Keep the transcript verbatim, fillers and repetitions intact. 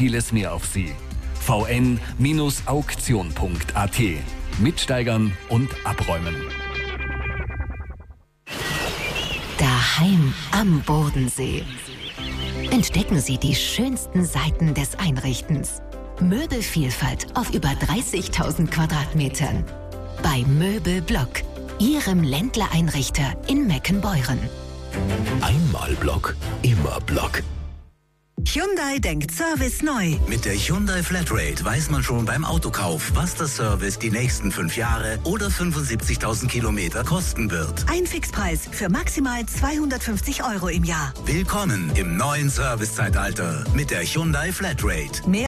vieles mehr auf Sie. v n Auktion punkt a t. Mitsteigern und abräumen. Daheim am Bodensee. Entdecken Sie die schönsten Seiten des Einrichtens. Möbelvielfalt auf über dreißigtausend Quadratmetern. Bei Möbelblock, Ihrem Ländler-Einrichter in Meckenbeuren. Einmal Block, immer Block. Hyundai denkt Service neu. Mit der Hyundai Flatrate weiß man schon beim Autokauf, was der Service die nächsten fünf Jahre oder fünfundsiebzigtausend Kilometer kosten wird. Ein Fixpreis für maximal zweihundertfünfzig Euro im Jahr. Willkommen im neuen Servicezeitalter mit der Hyundai Flatrate. Mehr